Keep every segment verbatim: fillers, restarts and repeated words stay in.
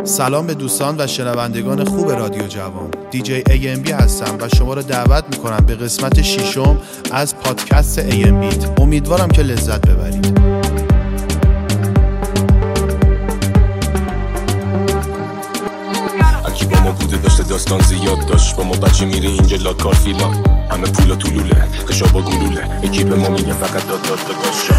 سلام به دوستان و شنوندگان خوب رادیو جوان. دیجی ای ام بی هستم و شما را دعوت میکنم به قسمت ششم از پادکست ای ام بیت. امیدوارم که لذت ببرید. اکی با ما بوده داشته داستان زیاد داشت، با ما بچه میره اینجا لاکار فیلان، همه پولا تو لوله خشابا گلوله، اکیپ ما میگه فقط داد داد داشت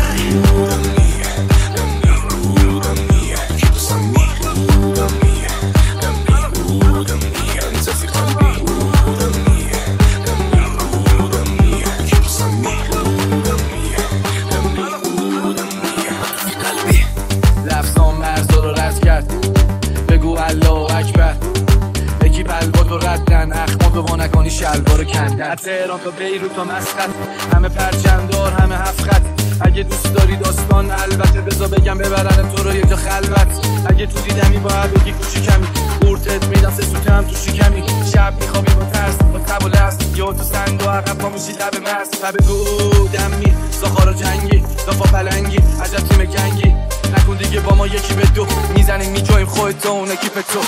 شلوار کندن از تهران تا بیروت تا مسقط، همه پرچمدار همه هفت خط. اگه دوست داری داستان البته بذار بگم ببرن تو رو یه جا خلوت. اگه تو دیدمی باید بگی کوچیکمی، قورتت میدم سه سوته هم تو شکمی. شب میخوابی با ترس با تب و لست، یا تو سنگ و عقب پا میشی لب مست. و بگو دمی ساخارا جنگی دافا پلنگی عجب تیم گنگی، نکن دیگه با ما یکی به دو میزنیم میجاییم خودت و اون اکیپ تو.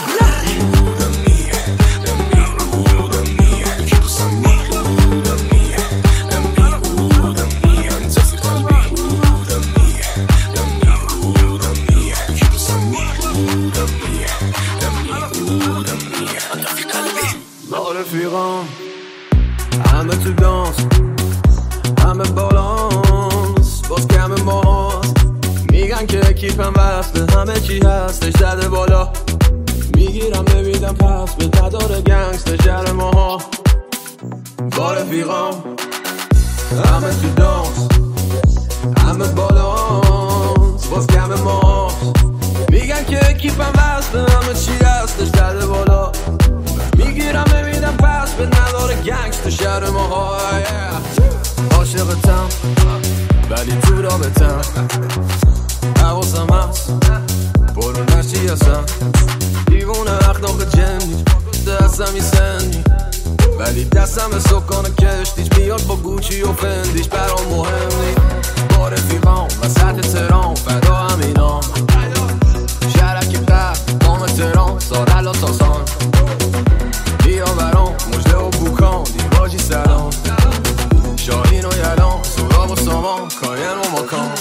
رفیقام همه تو دانس، همه بالانس، باز کم ماست. میگن که اکیپم وقته همه چی هستش زده بالا، میگیرم نمیدم پس به تدار گنگستر شهر ماها. با رفیقام همه تو دانس، همه بالانس، باز کم ماست. میگن که اکیپم وقته همه چی هستش زده بالا، میگیرم نمیدم پس به نداره گنگستر شهر ما های. عاشقتم ولی تو رابطم، حواسم هست برو نشی هستم، دیوونه اخلاق جنی دستم ای سنی، ولی دستم به سکان کشتیش بیاد با گوچی و فندیش برام مهم نی. با رفیقام وسط تهران فدا همینام، شهرکی پر بام تهران سارل و تازان، بیا برام مجده و بوکان دیواجی سلام، شاهین و یلان سوراب و سامان کاین و مکان.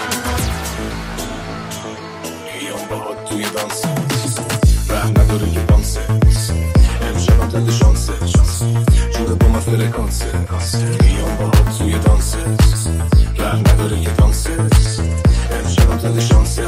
بیام باهات توی دانسه رحم نداره که بانسه، امشبم تند شانسه جوره با من فرکانسه. بیام باهات توی دانسه رحم نداره که دانسه، امشبم تند شانسه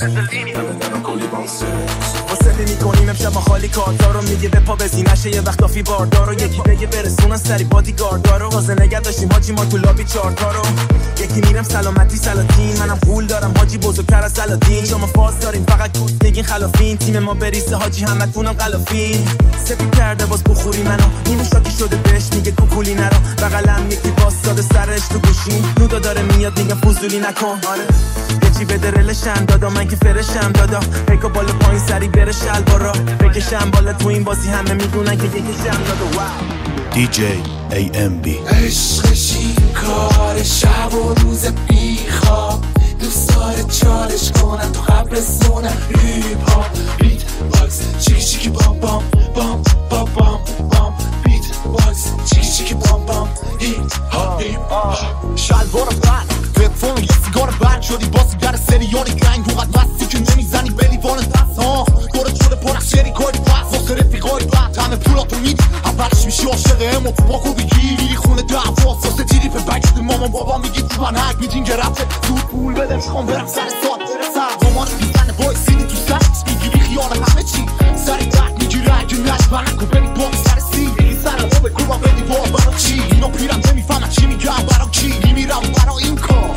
همه درم کلی بانسه. واسه میکنیم امشب ما خالی کارتا رو، میگه به پا بزی نشه یه وقت آفی باردار رو، یکی بگه برسونن سری بادیگاردار رو، واسه نگه داشتیم حاجی ما تو لابی چارتا رو. یکی میرم سلامتی سلاطین، منم پول دارم حاجی بزرگتر از سلاطین، شما فاز دارین فقط کوت بگین خلافین، تیم ما بریسه حاجی همتونم غلافین. سپی کرده باز بخوری منو، اینو شاکی شده بهش میگه کوکولی نرو، بغلم یکی باز داده سرش تو گوشین، نودا داره میاد میگه فضولی نکن. آره یکی بده رلشم دادا من که فرشم دادا، پیکا بالا پایین سری بره شلوارا، بکشم بالا تو این بازی همه میدونن که یکیشم دادا. واو دیجی ای ام بی. عشقش این کار شب و روز بیخواب، دوست داره چالش کنن تو قبرستون ریپ ها، بیت باکس چیکی چیکی بام بام بام بام بام بام، بیت باکس چیکی چیکی بام بام هیت ها هیپ ها. شلوار بند تلفن یه سیگار برد شدی با سیگر سریانی گنگ، تو قد مستی که نمیزنی به لیوان دست ها، دورت شده پر از شریکای بس واسه رفیقای بد، همه پولاتو میدی اولش میشی عاشق امو تو باکو بگی، میری خونه دعوا واسه تیری به بکست مامان بابا میگی تو من حق میدین که رفته زود پول بده میخوام برم سر ساعت برسم، مامان میزنه بای سینی تو سشت میگیری خیال همه چی سری درد میگیره اگه نشبه نکن بری با سر سی میگی سرم رو بکن بدی با برا چی، اینو پیرم نمیفهمم چی میگم برا کی، میمیرم برا این کار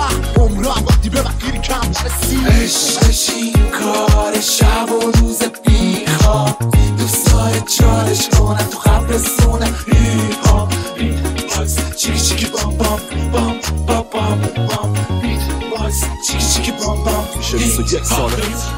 عمرم وقتی به وقتی کم نرسی. عشقش این کار شب و روز بیخواب، دوست داره چالش کنن تو قبرستون ریپ ها، بیت باکس چیکی چیکی بام بام بام بام بام بام، بیت باکس چیکی چیکی بام بام میشه بیست و یک ساله.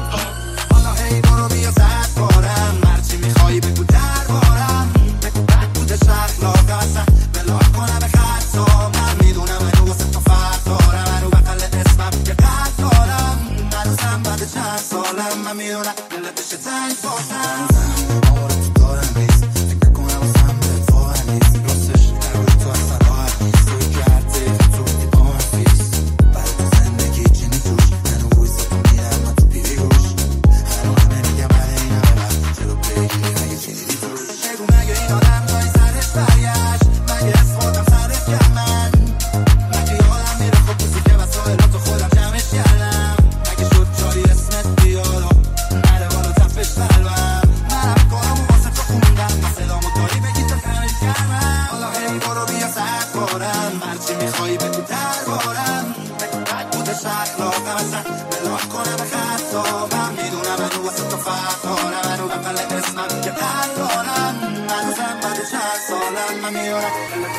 حالا حیوانو بیا زد بارم، هرچی میخوایی بگو دربارم، بگو بد بوده شرق لاغرسم بلا کنم به خطا، من میدونم منو واسه تو فرق دارم، منو بخل اسمم یه قد دارم، هنوزم بعد چند سالم من میدونم دلت بشه تنگ باشم آمار تو دارم نیست فکر کنم واسم بهت واقع نیست راستش در روی تو اصلا راحت نیست توی که هر دقیقه تو دیدام فیست بعد زندگی جنی توش منو رویزه تو میرم من تو پیری روش هر همه میگم من این همه وقت چرا بگیری اگه چیزی توش بگو مگه این آدم تایی سرش برگشت مگه از خودم سرش کم من مگه یادم میره خب بوزی که وسایلات تو خودم جمعش کردم مگه شد جایی اسمت بیارم نره بالا تفش بلوم منم کارمو واسه تو خوندم مسئلامو داری بگی تا کمش کردم حالا هی برو بیا سخت بارم هرچی میخوایی بگو در بارم بد بودش اخلاقم اصلا بلاک کنم خطابم میدونم منو واسه تو فرق دارم منو بقل اسمم که بد دارم هنوزم بعد چند سالم من میارم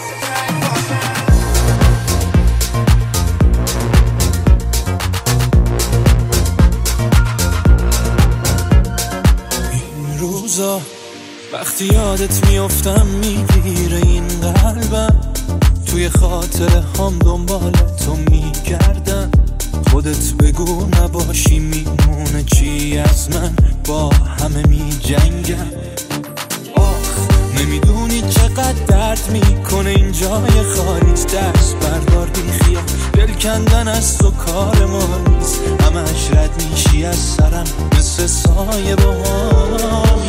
این روزا وقتی یادت میافتم میگیره این قلبم توی خاطره هم دنبال تو میگردم خودت بگو نباشی میمونه چی از من با همه میجنگم آخ نمیدونی چقدر درد میکنه این جای خالی دست بردار بی خیال دل کندن از تو کار ما نیست همش رد میشی از سرم مثل سایه با هم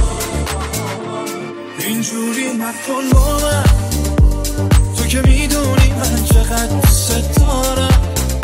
اینجوری نکن با من تو که میدونی من چقدر دوست دارم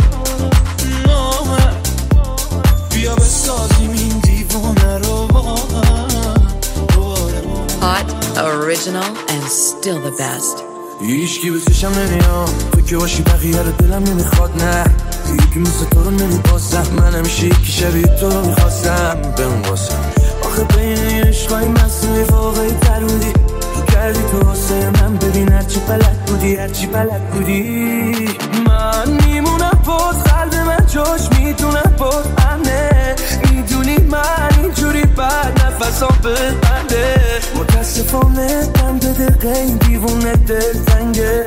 نه بیا بسازیم این دیوانه رو با هم Hot, original and still the best هیچکی به چشم نمیام تو که باشی بقیه رو دلم نمیخواد نه یکی مثل تو رو نمیبازم من همیشه یکی شبیه تو رو میخواستم بمواسم آخه بین عشقای مسئولی واقعی تر بودی تو کردی تو واسه من ببین هرچی بلد بودی هرچی بلد بودی من میمونم باز قلب من جاش میدونم باز همه میدونی من اینجوری بعد نفسام ببنده متاسفانه بند دقیقه این دیوونه دل تنگه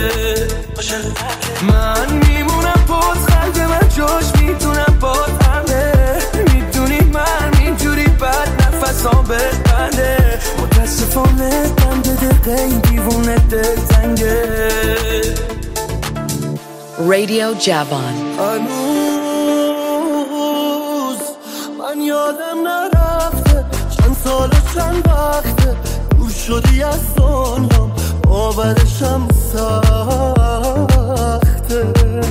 من میمونم باز قلب من جاش میدونم باز همه میدونی من اینجوری بعد نفسام ببنده متاسفانه بند دقیقه این دیوونه دل تنگه Radio Javon هنوز من یادم نرفته چند سال و چند وقته دور شدی از دنیام باورشم سخته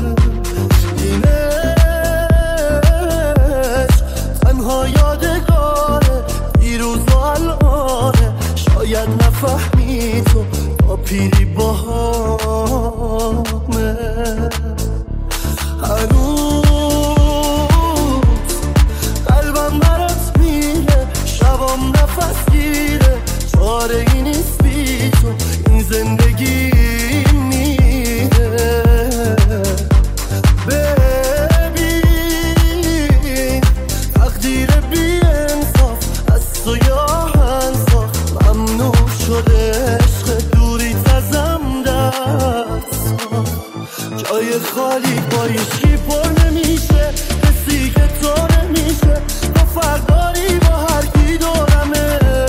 اینش تنها یادگاره دیروز و الانه شاید نفهمی تو تا پیری با همه هنوز قلبم برات میره شبام نفس گیره چاره ای نیست بی تو این زندگی میره ببین تقدیر بی انصاف از تو یا هنساخ ممنوع شده عشق دوری تزم دست جای خالی با ایشکی پر نمیشه کسی که تو نمیشه تو فرداری با هر کی دارمه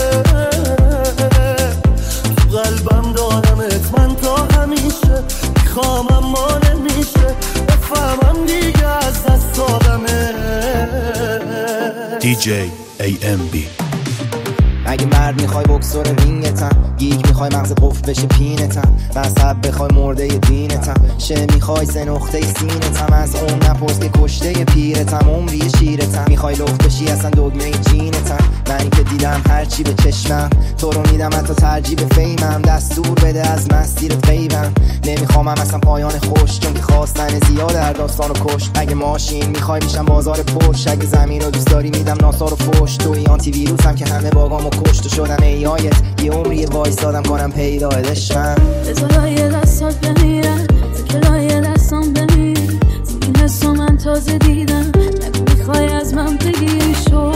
تو قلبم دارمت من تا همیشه میخوام اما نمیشه بفهمم دیگه از دست دادمه دی جی ای ام بی اگه مرد میخوای بکسور رینگتم گیگ میخوای مغز قفل بشه پینتم مذهب بخوای مرده دینتم شه میخوای سه نقطه سینتم از اون نپرس که کشته پیرتم عمری شیرتم میخوای لخت بشی اصلا دگمه جینتم منی که دیدم هرچی به چشمم تو رو میدم حتی ترجیح به فیمم دستور بده از مسیرت غیبم نمیخوامم اصلا پایان خوش چون که خواستن زیاد در داستان و کش اگه ماشین میخوای میشم بازار پشت اگه زمین رو دوست داری میدم ناسار و فوش توی آنتی ویروسم که همه باگامو کشت و شدم ایایت یه عمری وایسادم کنم پیدا دشمن بذار یه دستات بمیرن زکرای دستان بمیر تو این حسو من تازه دیدم نگو میخوای از من بگیری شو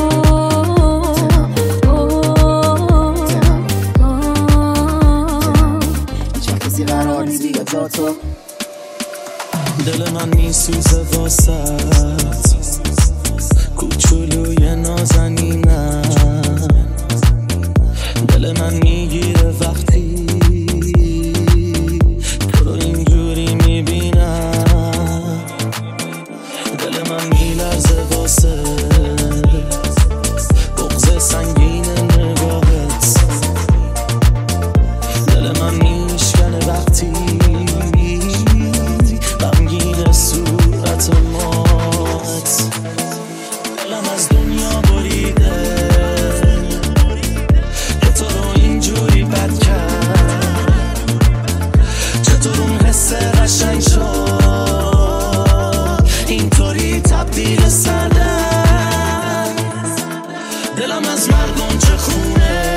هیچ کسی قرار نیست دیگه جا تو دل من میسوزه واسط کوچولوی نازنینم دل من میگیره وقتی تو رو اینجوری میبینم دل من میلرزه واسه بغض سنگین نگاهت دل من میشکنه وقتی غمگین صورت مات دلم از دنیا بریده که تو رو اینجوری بد کرد چطور اون حس قشنگ شد اینطوری تبدیل سردن دلم از مردم چه خونه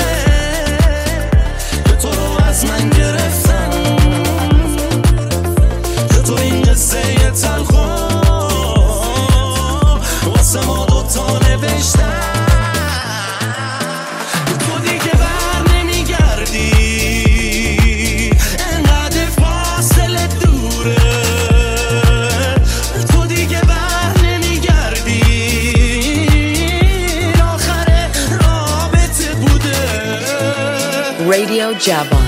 که تو رو از من گرفتن چطور این قصه یه تلخو واسه ما دوتا نوشتن تو دیگه بر نمیگردی انقدر فاصله دوره تو دیگه بر نمیگردی آخر رابطه بوده Radio Javan.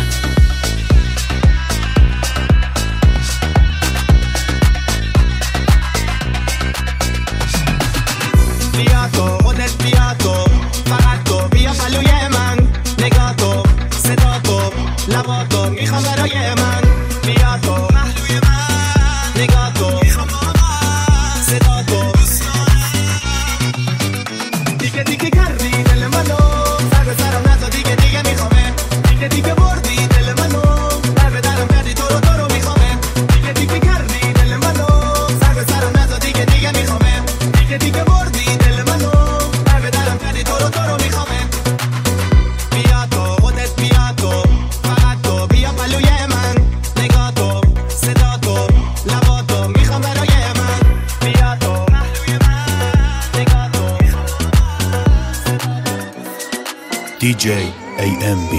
بیا تو خودت بیا تو فقط تو بیا پلوی من نگاه تو صدا تو لبا تو میخوام برای من بیا تو پهلوی من نگاه تو میخوام صدا تو دیگه دیگه کردی دل منو سر به سرم نزا دیگه دیگه میخوامه دیگه دیگه بردی دل منو در به درم کردی تو رو تو رو میخوامه دیگه دیگه کردی دل منو سر به سرم نزا دیگه دیگه میخوامه دیگه دیگه بردی دل منو در به درم کردی تو رو تو رو میخوامه بیا تو خودت بیا تو فقط تو بیا پلوی من نگاه تو صدا تو لبا تو میخوام برای من بیا تو پهلوی من نگاه تو دی جی ای ام بی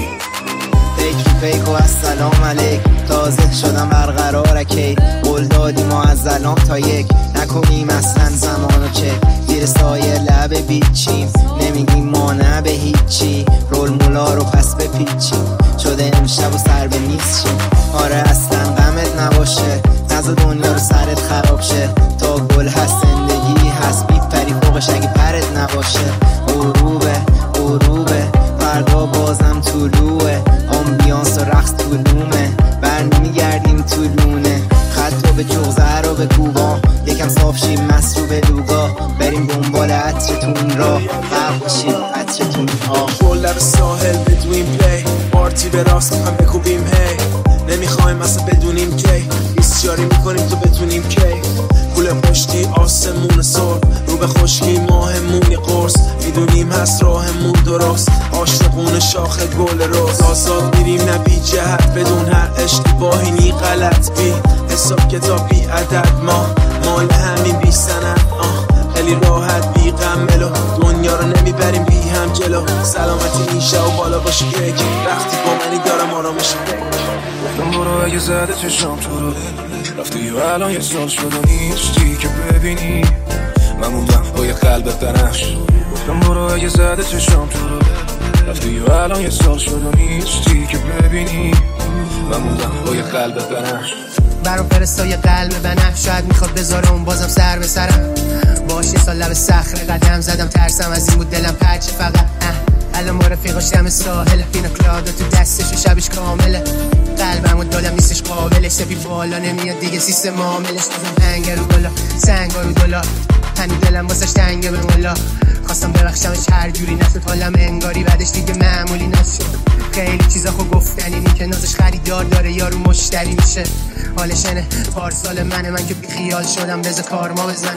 فکری فیک و السلام علیک تازه شدم برقرار کی قول دادی ما از الان تا یک نکنیم اصلا زمانو چه زیر سایه لب بیچیم نمیگیم ما نه به هیچی رول مولا رو پس بپیچیم شده امشب و سر به میز شیم آره اصلا غمت نباشه نزا دنیا رو سرت خراب شه تا گل هست زندگی هست میپری فوقش اگه پرت نباشه غروبه غروبه فردا بازم طلوعه آمبیانس و رقص طولومه برمی میگردیم طولونه خط رو به جغزه رو به کوبا یکم صاف شیم مست رو به لوگا بریم دنبال عطرتون را فرق شیم عطرتون ها گل لب ساحل بدویم پلی پارتی به راست هم بکوبیم هی نمیخوایم اصلا بدونیم کی ایستیاری میکنیم تو بتونیم کی کوله پشتی آسمون سر رو به خشکی ماهمون یه قرص میدونیم هست راهمون درست عاشقون شاخ گل روز آزاد میریم نه بی جهت بدون هر اشتباهی نی غلط بی حساب کتاب بی عدد ما مال همین بی سند خیلی راحت بی غم ملو دنیا رو نمیبریم بی هم جلو سلامتی میشه و بالا باشه یک وقتی با منی دارم آرامش فکر گفتم برو اگه زده چشام تو رو رفتی و الان یه سال شد و نیستی که ببینی من موندم با یه قلب بنفش گفتم برو اگه زده چشام تو رو رفتی و الان یه سال شد و نیستی که ببینی من موندم با یه قلب بنفش برام فرستای قلب بنفش شاید میخواد بذاره اون بازم سر به سرم باش یه سال لب صخره قدم زدم ترسم از این بود دلم پچه فقط الان با رفیقاش دم ساحل پینا کلادا تو دستش و شبش کامله قلبم و دلم نیستش قابلش سپی بالا نمیاد دیگه سیستم عاملش بزن هنگ رو بالا سنگ رو دلا هنو دلم واسش تنگه به مولا خواستم ببخشمش هر جوری نشد حالم انگاری بعدش دیگه معمولی نشد خیلی چیزا خو گفتنی نی که نازش خریدار داره یارو مشتری میشه حالشنه پارسال منه من که بی خیال شدم بذار کارما بزنه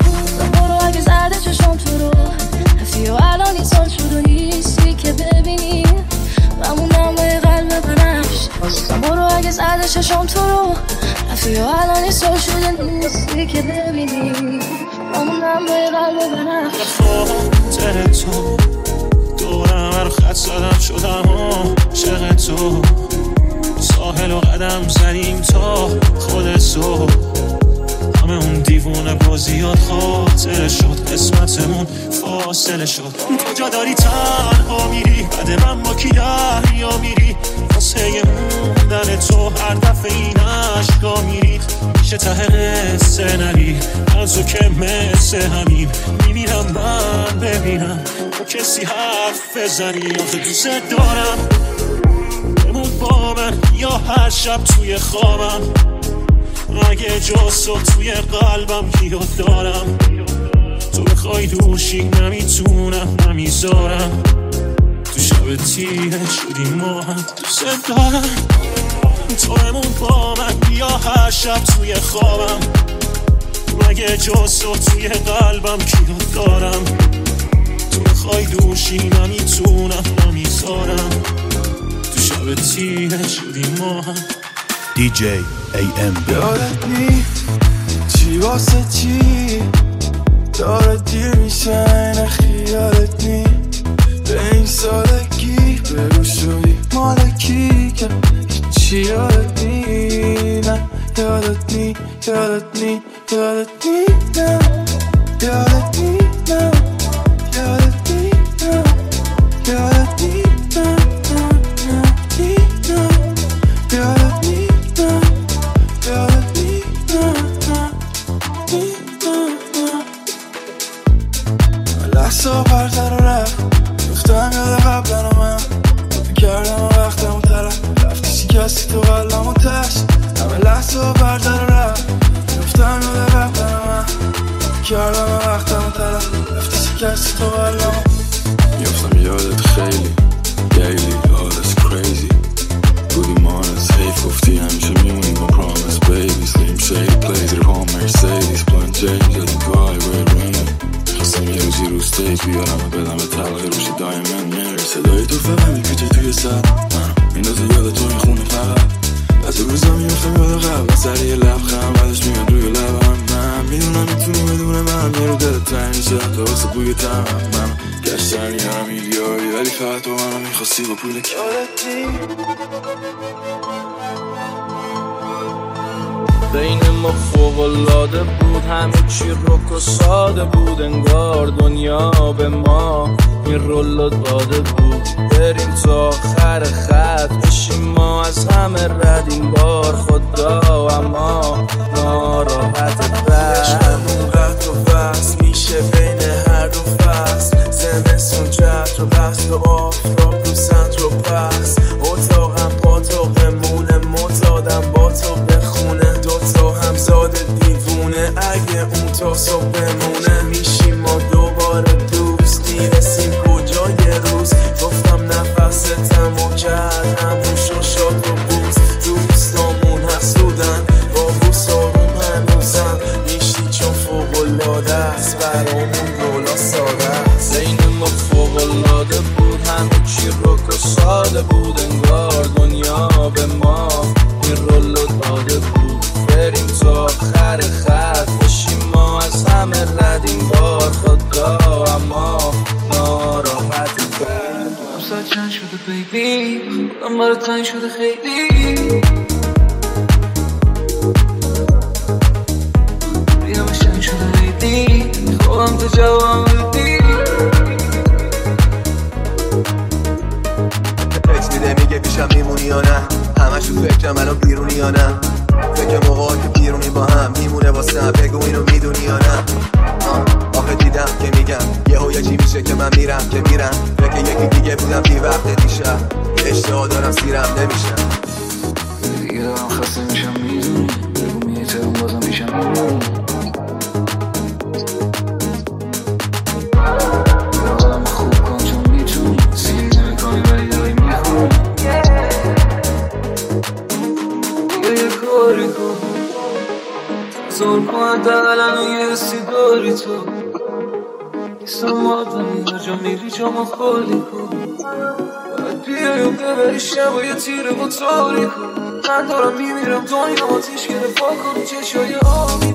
برو اگه زده چشم تو رو رفتی و الان این سال شد و نیستی که ببینی ممونم با یه قلب بنفش برو اگه زده چشم تو رو رفتی و الان این سال شد و نیستی که ببینی ممونم با یه قلب بنفش خاطر تو دورم هر خط زدم شدم عاشق تو ساحل و قدم زنیم تا خود تو همه اون دیوونه شده و زیاد خاطره شد قسمتمون فاصله شد کجا داری تنها میری بعد من با کی دریا میری واسه موندن تو هر دفعه این عشقا میری میشه ته قصه نری از تو که مثل همین میمیرم من ببینم با کسی حرف بزنی آخه دوست دارم بمون با من یا هر شب توی خوابم اگه جز تو توی قلبم یاد دارم تو بخوای دوشی نمیتونم نمیذارم تو شب تیه شدی ما هم دوست دارم تو بمون با من یا هر شب توی خوابم اگه جز تو توی قلبم یاد دارم تو بخوای دوشی نمیتونم نمیذارم تو شب تیه شدی ما هم دی جی ای ام بی. یادت نیست چی واسه چی داره دیر میشه نه خیالت نیست به این سادگی بگو شدی مالکی که چی یادت نی نه یادت نی یادت نی یادت نی نه یادت نی نه یادت نی نه یادت نی نه لحظه بردر و رفت گفتم یاد قبلن و من کردم و وقتم و طرف رفتی شکستی تو قلم و تش همه لحظه بردر و رفت گفتم یاد قبلن و من کردم و وقتم و طرف رفتی شکستی تو قلم میفتم یادت خیلی دیلی all is crazy بودی مانس حیف گفتی همیشه میمونی با promise baby slim shade plays it home Mercedes blunt James از گای وید رینه خواستم یه روزی رو ستیج بیارم و بدم به طلقه روش دایمند میر صدای تو فقط میپیچه توی سر میندازه یاد تو میخونه فقط از روزا میفتم یاد قبل سر یه لبخند بعدش میاد روی لبم من میدونم میتونی بدون من یه رو دلت تنگ میشه حتی واسه بوی تمام من گشتن یه میلیاری ولی فقط تو منو میخواستی با پول که بین ما فوق‌العاده بود همه چی رک و ساده بود انگار دنیا به ما این رول داده بود بریم تا آخر خط بشیم ما از همه رد این بار خدا اما ناراحت عشقمون قد و وصل میشه بین هر دو فصل زمستون جد رو بخت و آفتاب رو سنت رو پس اتاقم پاتاقمونه متادم با تو بخونه دوتا همزاد دیوونه اگه اون تا صبح بمونه میشیم ما دوباره دوست میرسیم کجای روز گفتم نفستم و کرد همون شاد و بوز دوستامون حسودن با بوس آروم هنوزم میشی چون فوق‌العاده است برامون گلا ساده است بین ما فوق‌العاده بود همه چی رک و ساده بود انگار دنیا به ما این رول داده بود بریم تا آخر خط بشیم ما از همه رد این بار خدا اما ناراحت برد امسال چند شده بیبی خودم برای تنگ شده خیلی بیدم شنگ شده لیدی خوابم تو جوام بودی تکس میده میگه پیشم میمونی یا نه همش تو فکرم الان بیرونی یا نه فکر موقعی که بیرونی با هم میمونه واسه بگو اینو میدونی یا نه آخه دیدم که میگم یهو یه چی میشه که من میرم که میرم فکر یکی دیگه بودم بی وقت دیشب اشتها دارم سیرم نمیشم دیگه دارم خسته میشم میدونی بگو میترم بازم میشم میدونی یادم خوب کن چون میتونی سیری نمیکنی ولی داری میخونی دیگه یه کاری کن زور کن دلن و یه حسی داری تو نیستم مادمی هر جا میری جا ما خالی کن باید بیایی و ببری شب و یه تیره با تاری کن من دارم میمیرم دنیا آتیش گرفت کن چشای آبی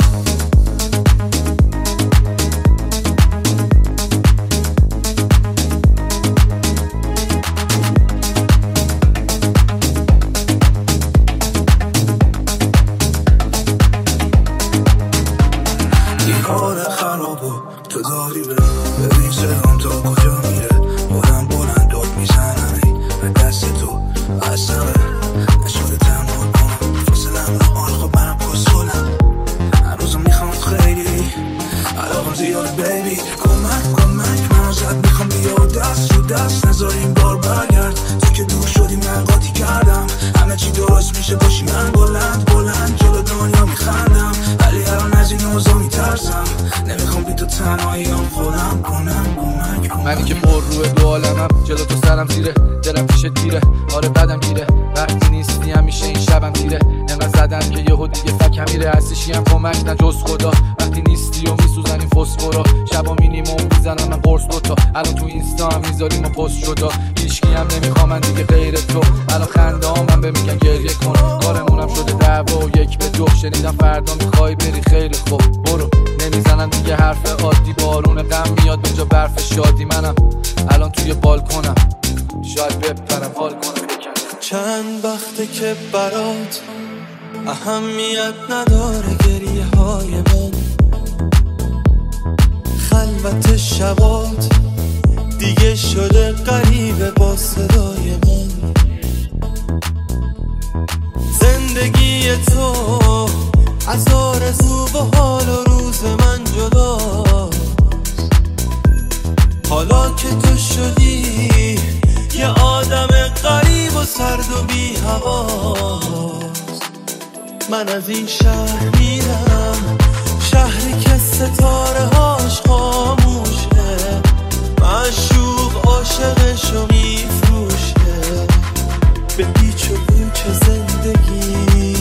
منی که پر روی دو عالمم، جلو تو سرم زیره، دلم پیش تیره، آره بدم گیره، وقتی نیستی همیشه این شبم تیره، انقدر زدن که یهو دیگه فکم میره، هستیشی هم کمک نه جز خدا، وقتی نیستی و میسوزنی فسفورا، شبا مینیمم میزنم من قرص دوتا، الان تو اینستا هم میذاریم و پست شدا، هیچکی هم نمیخوام من دیگه غیر تو، الان خنده ها من به میگن گریه کن، کارمونم شده دعوا و یک به دو، شنیدم فردا میخوای بری خیلی خوب برو، نمیزنن دیگه حرف عادی، بارون غم میاد به جا برف شادی، منم الان توی بالکنم شاید بپرم حال کنم. چند وقته که برات اهمیت نداره گریه های من، خلوت شبات دیگه شده غریبه با صدای من، زندگی تو از آرزو و حال و روز من جداست، حالا که تو شدی یه آدم غریب و سرد و بی هواست، من از این شهر میرم، شهری که ستاره هاش خاموشه، معشوق عاشقشو میفروشه به پیچ و پوچ زندگی،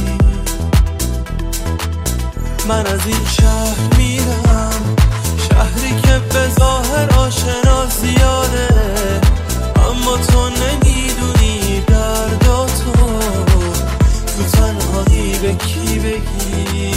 من از این شهر میرم، شهری که به ظاهر آشنا زیاده، اما تو نمیدونی درداتو تو تنهایی به کی بگی.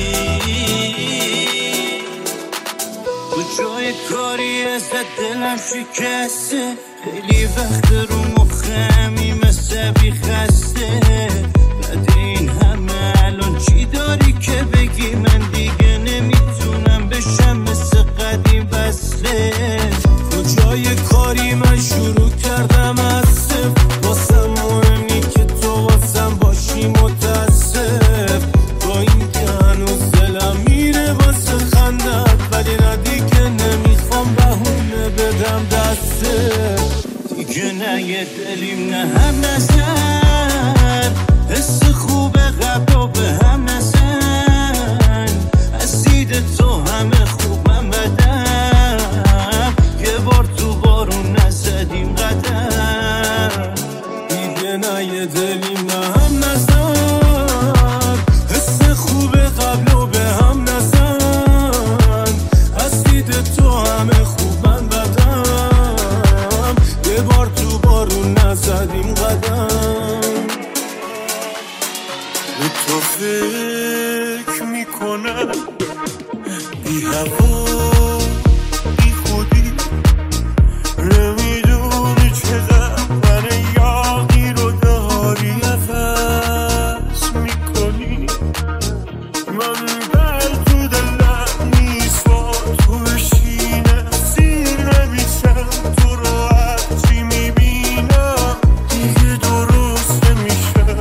تو جای کاری ازت دلم شکسته، خیلی وقت رو مخمی مثل بی خسته، بعد این همه الان چی داری که بگی؟ من دیگه نمیتونم بشم مثل قدیم بسته، تو جای کاری من شروع کردم از صفر، واسم مهمی که تو واسم باشی متاسف، با این که هنوز دلم میره واسه خندت، ولی نه دیگه نمیخوام بهونه بدم دسته، دیگه نه یه دلیم نه هم نزن، حس خوب قبل و به هم نزن، از دید تو همه خوب من بدم، یه بار تو بارون نزدیم قدم، دیگه نه یه دلیم نه هم نزن، حس خوب قبل و به هم نزن، از دید تو همه خوب من بدم، یه بار تو بارون نزدیم قدم. به تو فکر میکنم بی هوا بی خودی، نمیدونی چقدر من یاقی رو داری عوض میکنی، من بر تو دلم نیست با تو بشینم، سیر نمیشم تو رو هرچی میبینم دیگه درست نمیشم،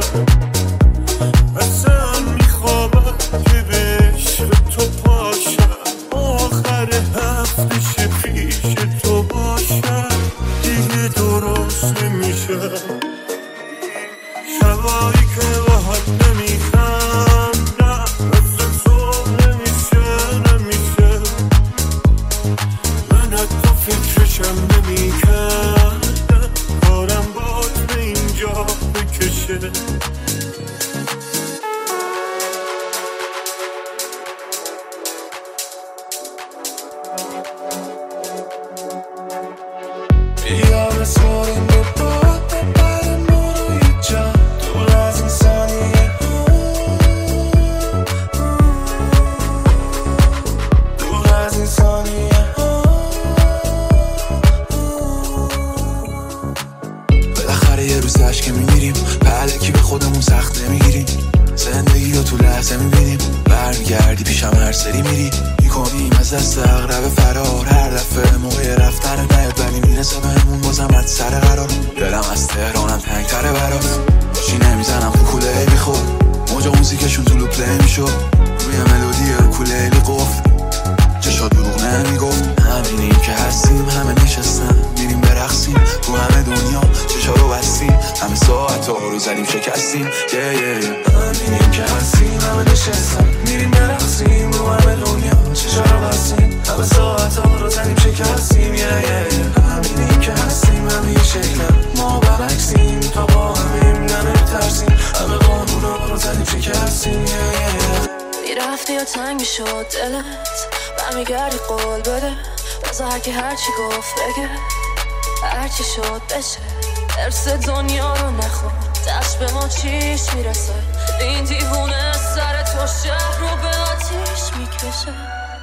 اصلا میخوابم که به عشق تو پاشم، آخر هفتش پیش تو باشم دیگه درست نمیشم، شبایی که باهات نمیخندم مثل تو نمیشه نمیشه، من حتی فکرشم نمیکردم کارم باید به اینجا بکشه. یاد سواریم به باد ببرم ما رو یه جا، دور از این ثانیه دور از این ثانیه بالاخره یه روز عشق میمیریم، پهلکی به خودمون سخت نمیگیریم، زندگی رو تو لحظه میبینیم، برمیگردی پیشم هر سری میری، میکنیم از دست اغرب فرار، هر دفعه موقع رفتن نیاد ولی میرسه بهمون بازم رد سر قرار، دلم از تهرانم تنگتره برات، چی نمیزنم کوکوله بی خود، موجا موزیکشون تو لوپ پلی میشد، روی ملودی ارکولیلی قفل، چشات دروغ نمیگفت، همینیم که هستیم، همه نشستن میریم برقصیم، تو همه دنیا چشا رو بستیم، همه ساعت ها رو زدیم شکستیم، yeah, yeah, yeah. همینیم که هستیم، همه نشستن میریم برقصیم، رو همه دنیا چشا رو بستیم، همه ساعت ها رو زنیم شکستیم یه یه همینی که هستیم همه شکلم ما برعکسیم تا با همیم نمیترسیم همه قانون ها رو زنیم شکستیم یه یه میرفتی یا تنگ میشد دلت برمیگردی قول بده بذار که هرچی گفت بگه هرچی شد بشه ارس دنیا رو نخور دست به ما چیش میرسه این دیوونه سر تو شهر رو به آتیش میکشه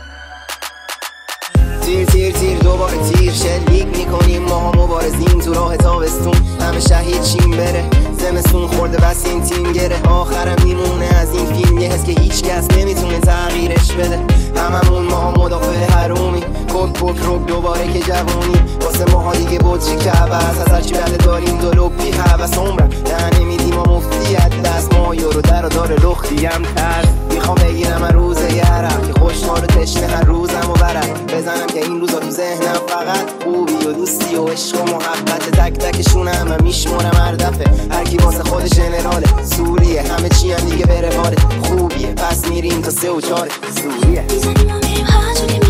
تیر تیر تیر دوباره تیر شلیک میکنیم ما ها مبارزیم تو راه تابستون همه شهید چیم بره زمستون خورده بس این تیم گره آخرم میمونه از این فیلم یه حس که هیچ کس نمیتونه تغییرش بده هممون ما ها مدافع حرومی کک کک روک دوباره که جوونی واسه ما ها دیگه بطری که عوض از هرچی بله داریم دلو بی حوث عمرم نه نمیدیم ما مفتیت دست ما یارو در و دار لختی هم ترس میخوام بگیرم روز یرم که خوشحال و تشنه هر روزم و برم بزنم که این روزا تو ذهنم فقط خوبی و دوستی و عشق و محبت تک تکشون همه میشمارم هر دفعه هر کی واسه خود جنراله سوریه همه چی هم دیگه بره باره خوبیه پس میریم تا سه و چاره سوریه میزنیم و میریم هر جوری